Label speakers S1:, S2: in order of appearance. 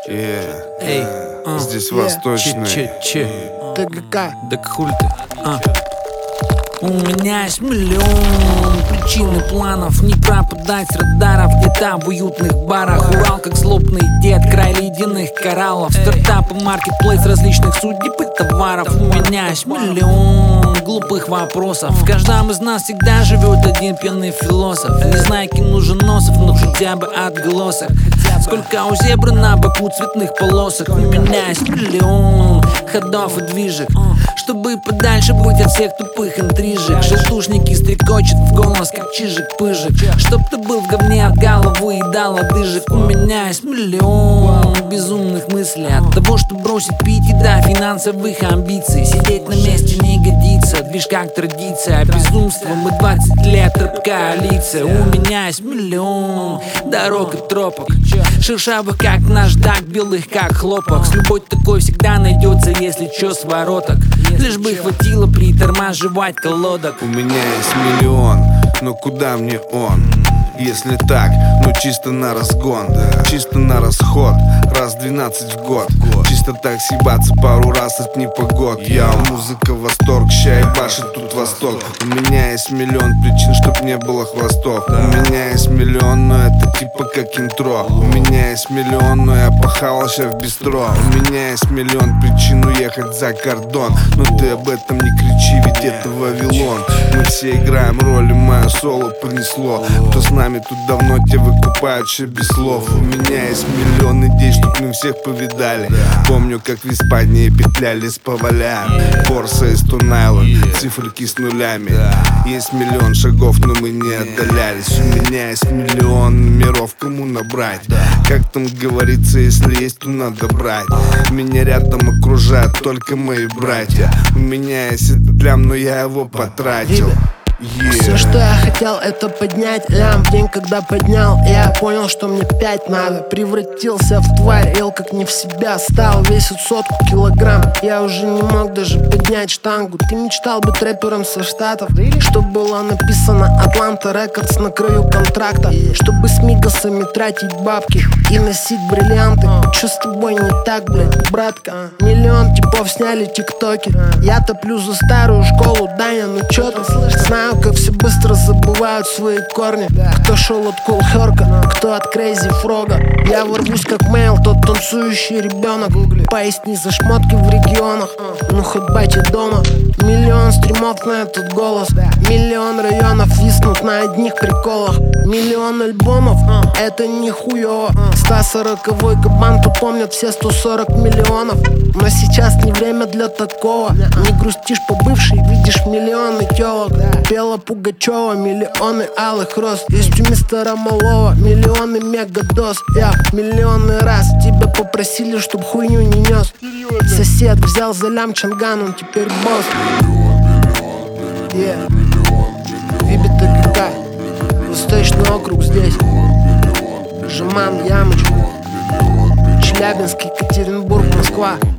S1: Эй,
S2: здесь восточный.
S1: ТГК. Да хули ты? У меня есть миллион причин и планов не пропадать с радаров. Где-то в уютных барах Урал как злобный дед, край ледяных кораллов. Стартапы, маркетплейс различных судеб и товаров. У меня есть миллион глупых вопросов. В каждом из нас всегда живет один пьяный философ. Не знаю, кем нужен носов, но хотя бы отголосок. Сколько у зебры на боку цветных полосок. У меня есть миллион ходов и движек, чтобы подальше быть от всех тупых интрижек. Желтушники стрекочут в голос, как чижик-пыжик. Чтоб ты был в говне от головы и дал одыжек. У меня есть миллион безумных мыслей. От того, что бросить пить и до финансовых амбиций. Сидеть на месте не годится, движ как традиция. Безумство, мы 20 лет коалиция. У меня есть миллион дорог и тропок, шершавых как наждак, белых как хлопок. С любой такой всегда найдется, если чё, с вороток. Лишь бы хватило притормаживать колодок.
S2: У меня есть миллион, но куда мне он? Если так, ну чисто на разгон, чисто на расход, раз 12 в год. Чисто так съебаться пару раз от непогод. Я музыка, восторг, ща ебашит тут восток. У меня есть миллион причин, чтоб не было хвостов. У меня есть миллион, но это типа как интро. У меня есть миллион, но я пахал ща в бистро. У меня есть миллион причин уехать за кордон. Но ты об этом не кричи, ведь это Вавилон. Мы все играем роли, мое соло понесло. Кто с нами тут давно, те выкупают ще без слов. У меня есть миллион идей, чтоб мы всех повидали. Помню, как в Испании петлялись по валям. Корса из Тунайла, циферки с нулями. Есть миллион шагов, но мы не отдалялись. У меня есть миллион миров, кому набрать. Как там говорится, если есть, то надо брать. Меня рядом окружают только мои братья. У меня есть этот лям, но я его потратил.
S3: Все, что я хотел, это поднять лям. В день, когда поднял, я понял, что мне 5 надо. Превратился в тварь, ел как не в себя стал. Весит 100 килограмм, я уже не мог даже поднять штангу. Ты мечтал быть рэпером со штатов, чтобы было написано Атланта Рекордс на краю контракта. Чтобы с мигасами тратить бабки и носить бриллианты. Чё с тобой не так, блядь, братка? Миллион типов сняли тиктоки. Я топлю за старую школу, Даня, ну чё ты? Знаю, как все быстро забывают свои корни. Кто шел от Кул Херка, кто от Крейзи Фрога. Я ворвусь как Мейл, тот танцующий ребенок. Поясни за шмотки в регионах, ну хоть батя дома. Миллион стримов на этот голос. Миллион районов виснут на одних приколах. Миллион альбомов, это нихуево. 140-й кабан, тут помнят все 140 миллионов. Но сейчас не время для такого. Не грустишь по бывшей, видишь миллионы телок. Пела Пугачева, миллионы алых роз. Есть у мистера Малова миллионы мегадоз. Я миллионный раз тебя попросили, чтоб хуйню не нес. Сосед взял за лям Чанган, он теперь босс. Вибит ТГК, Восточный округ здесь. Жеман, Ямыч, Челябинск, Екатеринбург, Москва.